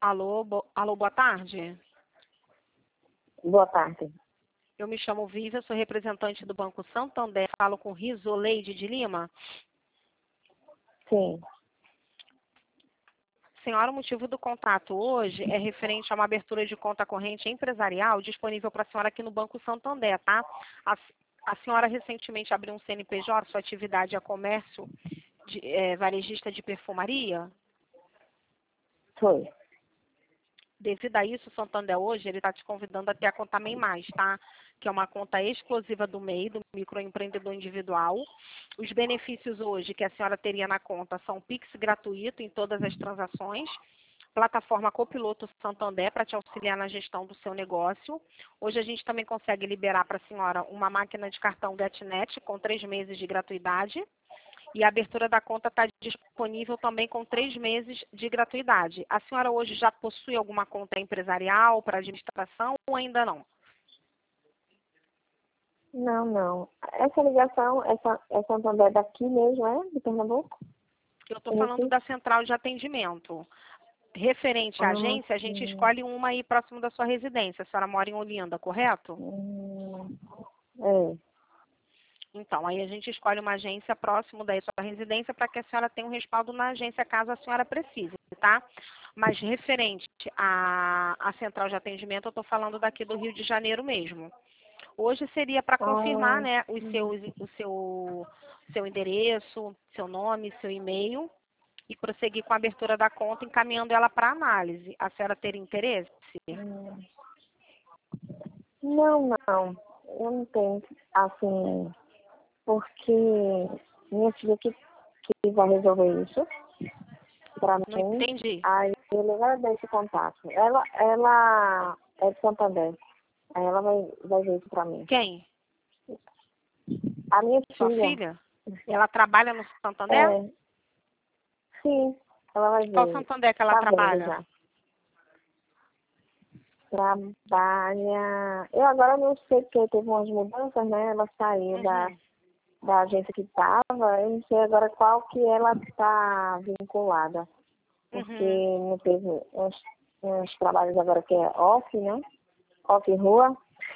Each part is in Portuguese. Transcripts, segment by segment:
Alô, alô, boa tarde. Boa tarde. Eu me chamo Vivian, sou representante do Banco Santander. Falo com Risoleide de Lima. Sim. Senhora, o motivo do contato hoje é referente a uma abertura de conta corrente empresarial disponível para a senhora aqui no Banco Santander, tá? A senhora recentemente abriu um CNPJ, sua atividade é comércio varejista de perfumaria? Foi. Devido a isso, o Santander hoje ele está te convidando a ter a conta MEI Mais, tá? Que é uma conta exclusiva do MEI, do microempreendedor individual. Os benefícios hoje que a senhora teria na conta são Pix gratuito em todas as transações, plataforma Copiloto Santander para te auxiliar na gestão do seu negócio. Hoje a gente também consegue liberar para a senhora uma máquina de cartão GetNet com 3 meses de gratuidade. E a abertura da conta está disponível também com 3 meses de gratuidade. A senhora hoje já possui alguma conta empresarial para administração ou ainda não? Não. Essa ligação, é Santander daqui mesmo, é? De Pernambuco? Eu estou falando da central de atendimento. Referente à agência, a gente escolhe uma aí próximo da sua residência. A senhora mora em Olinda, correto? É. Então, aí a gente escolhe uma agência próximo da sua residência para que a senhora tenha um respaldo na agência caso a senhora precise, tá? Mas referente à central de atendimento, eu estou falando daqui do Rio de Janeiro mesmo. Hoje seria para confirmar, né, seu endereço, seu nome, seu e-mail e prosseguir com a abertura da conta, encaminhando ela para análise. A senhora teria interesse? Não. Eu não tenho, assim, porque minha filha que vai resolver isso para mim. Não entendi. Aí eu vai dar esse contato. Ela é de Santander. Aí ela vai ver isso para mim. Quem? A minha Sua filha? Ela trabalha no Santander? É. Sim, ela vai ver. Qual Santander que ela trabalha? Trabalha. Eu agora não sei porque teve umas mudanças, né? Ela saiu da agência que estava. Eu não sei agora qual que ela está vinculada. Porque não teve uns trabalhos agora que é off, né? Off rua.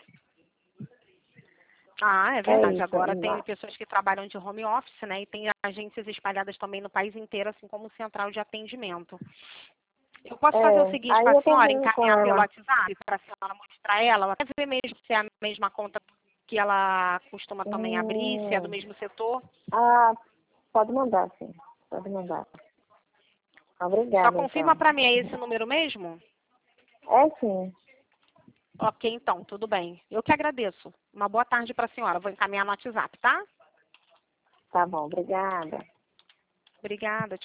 Ah, é verdade. Isso, agora tem pessoas que trabalham de home office, né? E tem agências espalhadas também no país inteiro, assim como central de atendimento. Eu posso fazer o seguinte para a senhora, encaminhar pelo WhatsApp para a senhora mostrar ela até ver mesmo se é a mesma conta que ela costuma também abrir, se é do mesmo setor. Ah, pode mandar, sim. Pode mandar. Obrigada. Só confirma para mim, é esse número mesmo? É sim. Ok, então, tudo bem. Eu que agradeço. Uma boa tarde para a senhora. Vou encaminhar no WhatsApp, tá? Tá bom, obrigada. Obrigada.